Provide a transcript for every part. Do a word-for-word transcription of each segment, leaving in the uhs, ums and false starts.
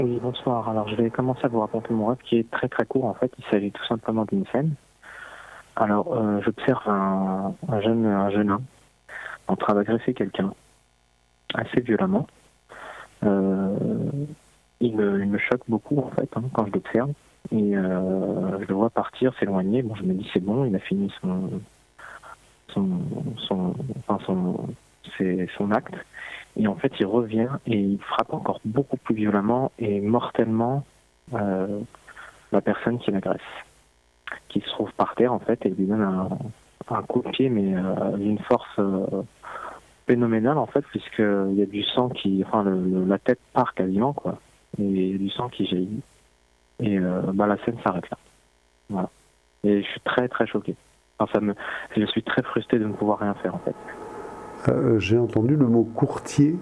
Oui, bonsoir. Alors, je vais commencer à vous raconter mon rêve qui est très très court en fait. Il s'agit tout simplement d'une scène. Alors, euh, j'observe un, un jeune un jeune homme en train d'agresser quelqu'un assez violemment. Euh, il, me, il me choque beaucoup en fait hein, quand je l'observe et euh, je le vois partir, s'éloigner. Bon, je me dis c'est bon, il a fini son son son enfin son c'est son acte. Et en fait, il revient et il frappe encore beaucoup plus violemment et mortellement euh, la personne qui l'agresse, qui se trouve par terre en fait, et lui donne un, un coup de pied, mais euh, d'une force euh, phénoménale en fait, puisqu'il y a du sang qui, enfin, le, le- la tête part quasiment quoi, et il y a du sang qui jaillit. Et euh, bah, la scène s'arrête là. Voilà. Et je suis très très choqué. Enfin, ça me, je suis très frustré de ne pouvoir rien faire en fait. Euh, j'ai entendu le mot courtier.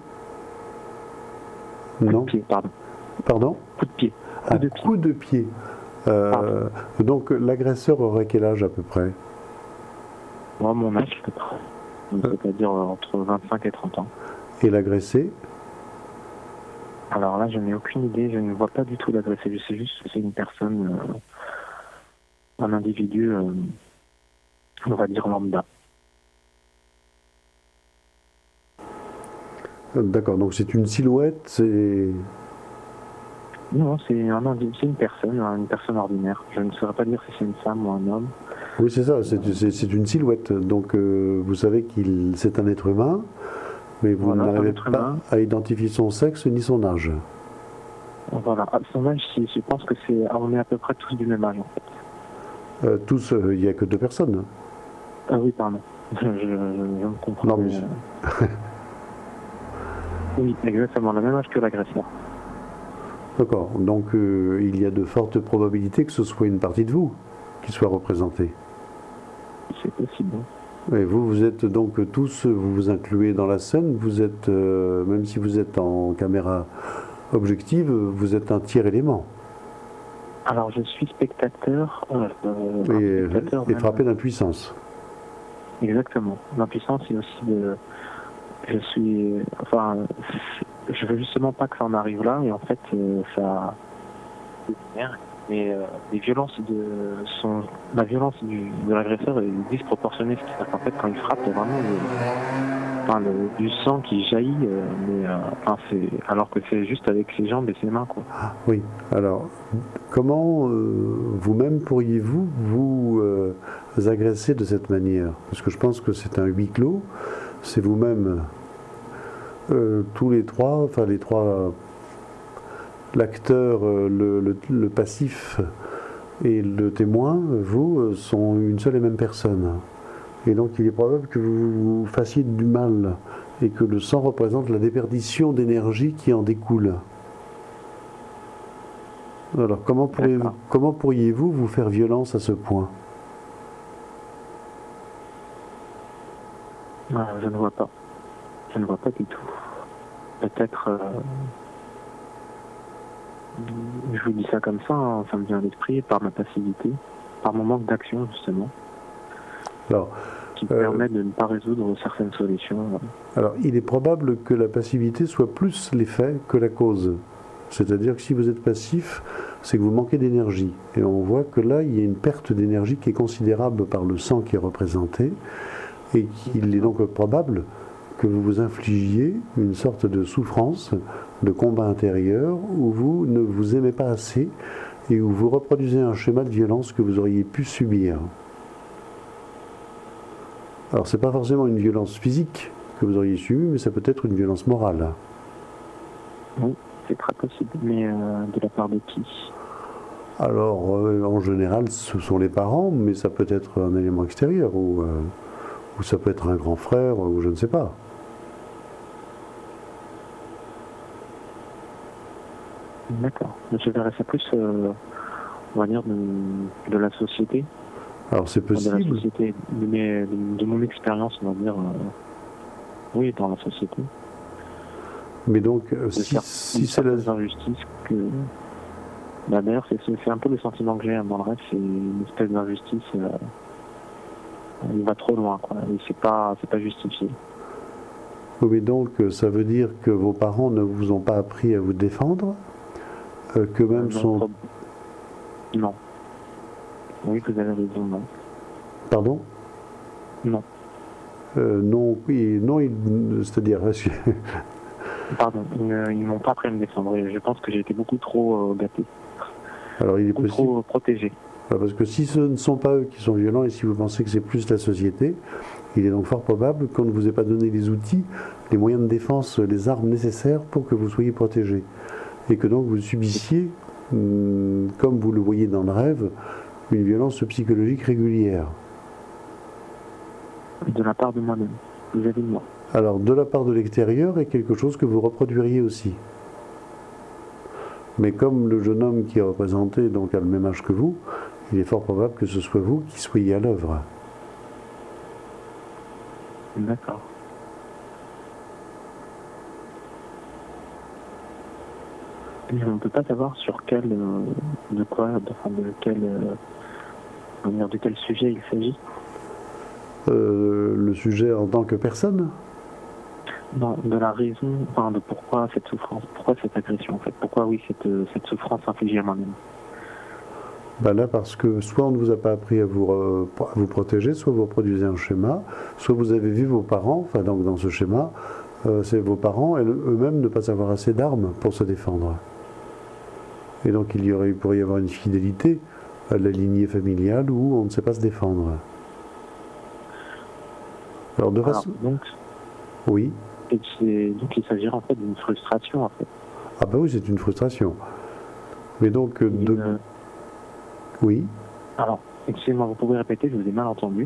Coup Non. de pied, pardon. Pardon. Coup de pied. Coup Un de pied. coup de pied. Euh, donc l'agresseur aurait quel âge à peu près? Moi, mon âge, à peu près. Donc, Euh, c'est-à-dire euh, entre vingt-cinq et trente ans. Et l'agressé? Alors là, je n'ai aucune idée, je ne vois pas du tout l'adresser. Je sais juste que c'est une personne, euh, un individu, euh, on va dire lambda. Euh, D'accord, donc c'est une silhouette, c'est... Non, c'est un indi- c'est une personne, hein, une personne ordinaire. Je ne saurais pas dire si c'est une femme ou un homme. Oui, c'est ça, c'est c'est- c'est une silhouette. Donc euh, vous savez qu'il c'est un être humain, mais vous Voilà, c'est un n'arrivez être pas humain. à identifier son sexe ni son âge. Voilà, à son âge, si- je pense que c'est, ah, on est à peu près tous du même âge en fait. Euh, tous, euh, il n'y a que deux personnes. Ah oui, pardon. Je, je, je me comprends. Non, mais mais, euh, Oui, exactement, le même âge que l'agresseur. d'accord. Donc euh, il y a de fortes probabilités que ce soit une partie de vous qui soit représentée. C'est possible. Et vous, vous êtes donc tous, vous vous incluez dans la scène, vous êtes, euh, même si vous êtes en caméra objective, vous êtes un tiers élément. Alors, je suis spectateur, euh, Et, un spectateur et même. frappé d'impuissance. Exactement. L'impuissance, c'est aussi de. Je suis. Enfin, je veux justement pas que ça en arrive là, et en fait, euh, ça. Mais euh, les violences de son. La violence du, de l'agresseur est disproportionnée. C'est-à-dire qu'en fait, quand il frappe, il y a vraiment le- enfin, le- du sang qui jaillit, euh, mais, euh, enfin, c'est, alors que c'est juste avec ses jambes et ses mains, quoi. Oui. Alors, comment euh, vous-même pourriez-vous vous euh, agresser de cette manière? Parce que je pense que c'est un huis clos. C'est vous-même, euh, tous les trois, enfin les trois, l'acteur, euh, le, le- le passif et le témoin, vous, euh, sont une seule et même personne. Et donc il est probable que vous vous fassiez du mal et que le sang représente la déperdition d'énergie qui en découle. Alors comment, pourriez- D'accord. comment pourriez-vous vous faire violence à ce point? Ah, je ne vois pas. Je ne vois pas du tout. Peut-être. euh, Je vous dis ça comme ça, hein, ça me vient à l'esprit par ma passivité, par mon manque d'action justement, Alors, qui me euh, permet de ne pas résoudre certaines solutions. alors, il est probable que la passivité soit plus l'effet que la cause. C'est-à-dire que si vous êtes passif, c'est que vous manquez d'énergie. Et on voit que là, il y a une perte d'énergie qui est considérable par le sang qui est représenté, et qu'il est donc probable que vous vous infligiez une sorte de souffrance, de combat intérieur, où vous ne vous aimez pas assez et où vous reproduisez un schéma de violence que vous auriez pu subir. Alors, ce n'est pas forcément une violence physique que vous auriez subie, mais ça peut être une violence morale. Oui, c'est très possible, mais euh, de la part de qui? Alors, euh, en général, ce sont les parents, mais ça peut être un élément extérieur, ou, euh, ou ça peut être un grand frère, ou je ne sais pas. D'accord. Je verrais ça plus, euh, on va dire, de, de la société, Alors, c'est enfin, de la possible, société, de, mes- de- de mon expérience, on va dire, euh, oui, dans la société, mais donc, euh, de si, cer- si de c'est la... certaines injustices que. Bah, d'ailleurs, c'est c'est- c'est un peu le sentiment que j'ai hein, dans le rêve, c'est une espèce d'injustice. Euh, il va trop loin, quoi. Et c'est pas, c'est pas justifié. Oui, mais donc, ça veut dire que vos parents ne vous ont pas appris à vous défendre, euh, qu'eux-mêmes non, sont... prob- non. Oui, vous avez raison, non. Pardon? Non. Euh, non, oui, non, il- c'est-à-dire... Pardon, ils ne ils m'ont pas appris à me défendre. Et je pense que j'ai été beaucoup trop euh, gâté, Alors il est beaucoup possible... trop protégé. Voilà, parce que si ce ne sont pas eux qui sont violents et si vous pensez que c'est plus la société, il est donc fort probable qu'on ne vous ait pas donné les outils, les moyens de défense, les armes nécessaires pour que vous soyez protégé. Et que donc vous subissiez, hum, comme vous le voyez dans le rêve, une violence psychologique régulière. De la part de moi-même, vis-à-vis de moi. Alors de la part de l'extérieur est quelque chose que vous reproduiriez aussi. Mais comme le jeune homme qui est représenté donc a le même âge que vous, il est fort probable que ce soit vous qui soyez à l'œuvre. D'accord. Et on ne peut pas savoir sur quel, euh, de quoi, de, enfin, de quel, euh, comment dire, de quel sujet il s'agit. Euh, le sujet en tant que personne? Non, de la raison, enfin, de pourquoi cette souffrance, pourquoi cette agression en fait, pourquoi oui cette, euh, cette souffrance infligée à moi-même. Ben là, parce que soit on ne vous a pas appris à vous, euh, à vous protéger, soit vous reproduisez un schéma, soit vous avez vu vos parents, enfin donc dans ce schéma, euh, c'est vos parents et eux-mêmes ne pas avoir assez d'armes pour se défendre. Et donc il y aurait, il pourrait y avoir une fidélité à la lignée familiale où on ne sait pas se défendre. Alors de Alors, façon... donc, Oui. et c'est- donc il s'agirait en fait d'une frustration en fait. Ah ben oui, c'est une frustration. Mais donc, euh, de... Une- oui. Alors, excusez-moi, vous pouvez répéter, je vous ai mal entendu.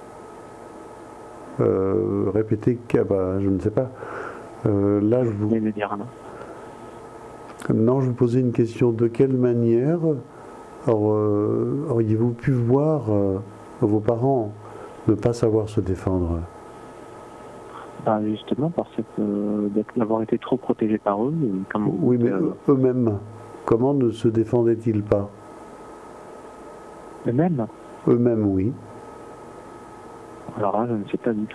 Euh, répétez, qu'à- bah, je ne sais pas. Euh, là, je Vous vous... venez de le dire là. Non, je vous posais une question. De quelle manière aur- euh, auriez-vous pu voir euh, vos parents ne pas savoir se défendre? Bah, justement, par cette, euh, d'être- d'avoir été trop protégé par eux. et Comme vous Oui, dites, mais euh, eux- eux-mêmes, comment ne se défendaient-ils pas? eux-mêmes. Eux-mêmes, oui. Alors là, je ne sais pas du tout.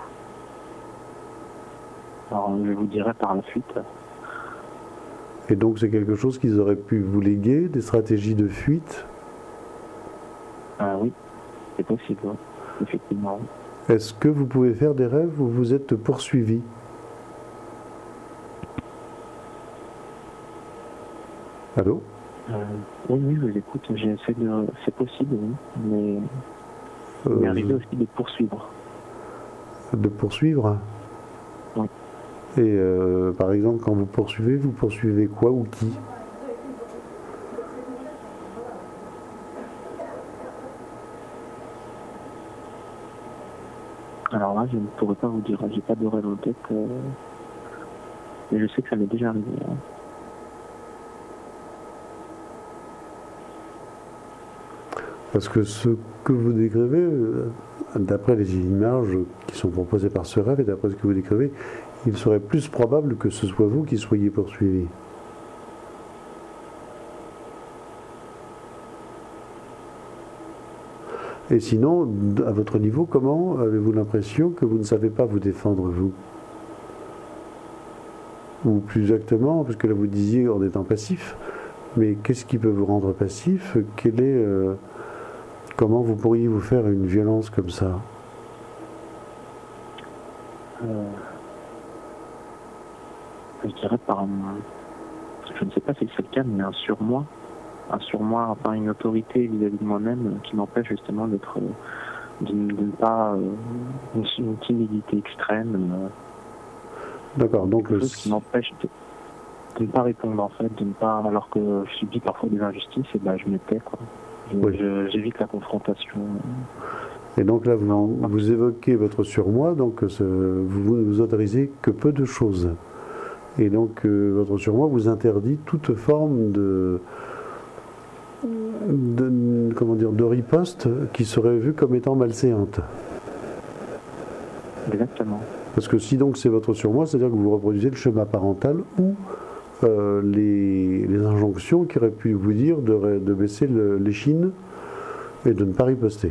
Alors, je vous dirai par la suite. Et donc, c'est quelque chose qu'ils auraient pu vous léguer, des stratégies de fuite. Ah oui, c'est possible, ouais. Effectivement. Est-ce que vous pouvez faire des rêves où vous êtes poursuivi? Allô? Euh, oui, oui, je vous écoute. J'essaie de... C'est possible, oui. Mais il Euh, m'est arrivé aussi de poursuivre. De poursuivre? Oui. Et euh, par exemple, quand vous poursuivez, vous poursuivez quoi ou qui? Alors là, je ne pourrais pas vous dire. J'ai pas de rêve en tête. euh, Mais je sais que ça m'est déjà arrivé. hein. Parce que ce que vous décrivez, euh, d'après les images qui sont proposées par ce rêve et d'après ce que vous décrivez, il serait plus probable que ce soit vous qui soyez poursuivi. Et sinon, à votre niveau, comment avez-vous l'impression que vous ne savez pas vous défendre, vous? Ou plus exactement, parce que là vous disiez en étant passif, mais qu'est-ce qui peut vous rendre passif? Quel est, euh, comment vous pourriez vous faire une violence comme ça? Euh, je dirais par un... Je ne sais pas si c'est le cas, mais un surmoi. Un surmoi, enfin une autorité vis-à-vis de moi-même euh, qui m'empêche justement d'être... euh, de, ne- de ne pas... euh, une, une timidité extrême. euh, D'accord, donc quelque le- chose qui m'empêche de, de ne pas répondre en fait, de ne pas... Alors que je subis parfois des injustices, et ben je me tais, quoi. Je- Oui. je- J'évite la confrontation. et donc là vous, vous évoquez votre surmoi, donc ce- vous ne vous autorisez que peu de choses. Et donc euh, votre surmoi vous interdit toute forme de, de comment dire de riposte qui serait vue comme étant malséante. Exactement. Parce que si donc c'est votre surmoi, c'est-à-dire que vous reproduisez le schéma parental ou euh, les, les injonctions qui auraient pu vous dire de, ré- de baisser le- l'échine et de ne pas riposter.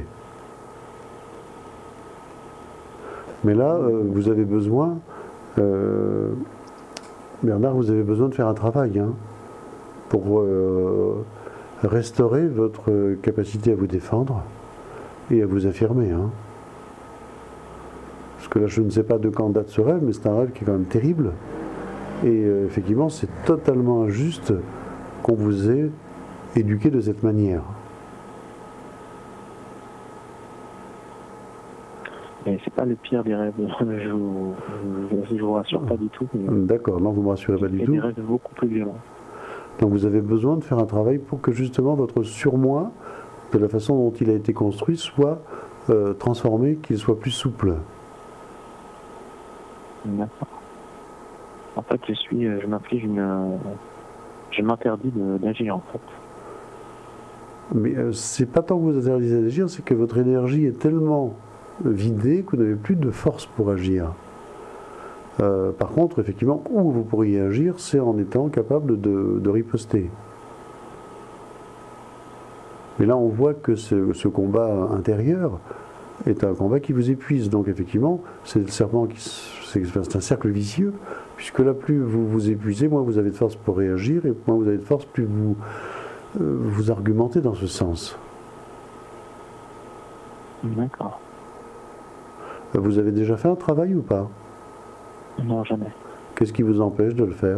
Mais là, euh, vous avez besoin, euh, Bernard, vous avez besoin de faire un travail. Hein. pour euh, restaurer votre capacité à vous défendre et à vous affirmer. Hein. Parce que là, je ne sais pas de quand date ce rêve, mais c'est un rêve qui est quand même terrible. Et euh, effectivement, c'est totalement injuste qu'on vous ait éduqué de cette manière. Et c'est pas le pire des rêves, je vous, je, je vous rassure pas du tout. D'accord, non, vous ne me rassurez pas du tout. Il y a des rêves beaucoup plus violents. Donc vous avez besoin de faire un travail pour que justement votre surmoi, de la façon dont il a été construit, soit euh, transformé, qu'il soit plus souple. D'accord. En fait, je suis, je m'inflige une, je m'interdis d'agir en fait. Mais euh, c'est pas tant que vous interdisez d'agir, c'est que votre énergie est tellement vidée que vous n'avez plus de force pour agir. Euh, par contre, effectivement, où vous pourriez agir, c'est en étant capable de, de riposter. Mais là, on voit que ce, ce combat intérieur est un combat qui vous épuise. Donc, effectivement, c'est le serpent qui, c'est un cercle vicieux, puisque là, plus vous vous épuisez, moins vous avez de force pour réagir, et moins vous avez de force, plus vous euh, vous argumentez dans ce sens. D'accord. Vous avez déjà fait un travail ou pas? Non, jamais. Qu'est-ce qui vous empêche de le faire?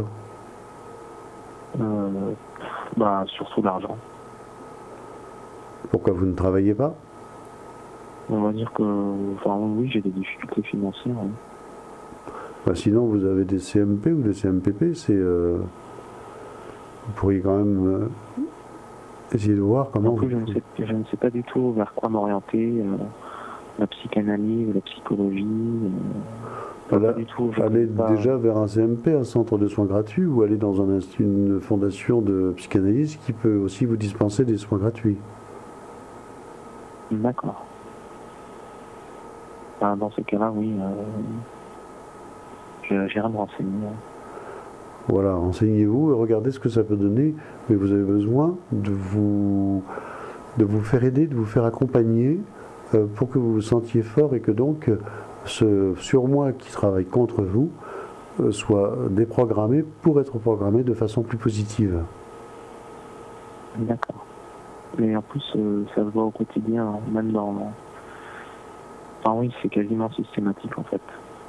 euh, bah, Surtout l'argent. Pourquoi vous ne travaillez pas? On va dire que, enfin oui, j'ai des difficultés financières. Oui. Bah, sinon, vous avez des C M P ou des C M P P, c'est, euh, vous pourriez quand même euh, essayer de voir comment... En plus, vous... je, ne sais, je ne sais pas du tout vers quoi m'orienter, euh, la psychanalyse, la psychologie... Euh... Voilà, du tout, aller pas... déjà vers un C M P, un centre de soins gratuits, ou aller dans un institut, une fondation de psychanalyse qui peut aussi vous dispenser des soins gratuits. D'accord. Enfin, dans ce cas-là, oui, euh, j'irai me renseigner. Voilà, renseignez-vous et regardez ce que ça peut donner, mais vous avez besoin de vous, de vous faire aider, de vous faire accompagner euh, pour que vous vous sentiez fort et que donc ce surmoi qui travaille contre vous euh, soit déprogrammé pour être programmé de façon plus positive. D'accord. Mais en plus, euh, ça se voit au quotidien, hein, même dans... Enfin oui, c'est quasiment systématique en fait.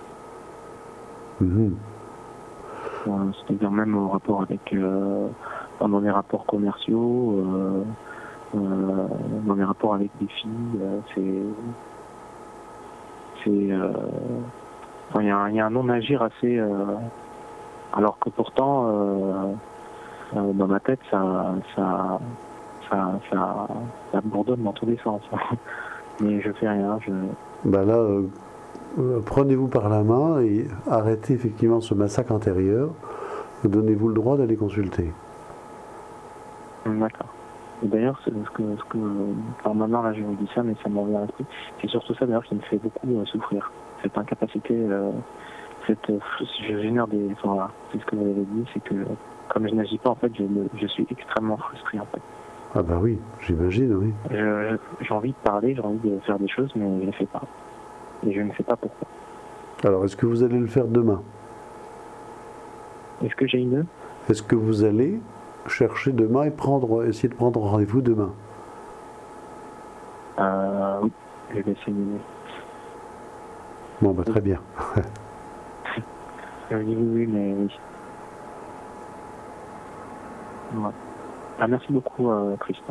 Mmh. Euh, C'est-à-dire même au rapport avec... Euh, dans les rapports commerciaux, euh, euh, dans les rapports avec des filles, euh, c'est... C'est... Euh, enfin, il y, y a un non-agir assez... Euh, alors que pourtant, euh, euh, dans ma tête, ça... ça Ça, ça, ça bourdonne dans tous les sens. Mais je fais rien. Je... Ben là, euh, euh, prenez-vous par la main et arrêtez effectivement ce massacre intérieur. Donnez-vous le droit d'aller consulter. D'accord. Et d'ailleurs, ce que, ce que, enfin maintenant là je vous dis ça, mais ça m'en vient à l'esprit. C'est surtout ça d'ailleurs qui me fait beaucoup euh, souffrir. Cette incapacité, euh, cette, euh, je génère des, enfin voilà, c'est ce que vous avez dit, c'est que comme je n'agis pas en fait, je, je suis extrêmement frustré en fait. Ah bah oui, j'imagine, oui. Je, j'ai envie de parler, j'ai envie de faire des choses, mais je ne le fais pas. Et je ne sais pas pourquoi. Alors, est-ce que vous allez le faire demain? Est-ce que j'ai une... Est-ce que vous allez chercher demain et prendre, essayer de prendre rendez-vous demain? Euh, oui, je vais essayer. Bon, bah très bien. Je dis oui, oui, mais oui. Ouais. Ah, merci beaucoup, euh, Christophe.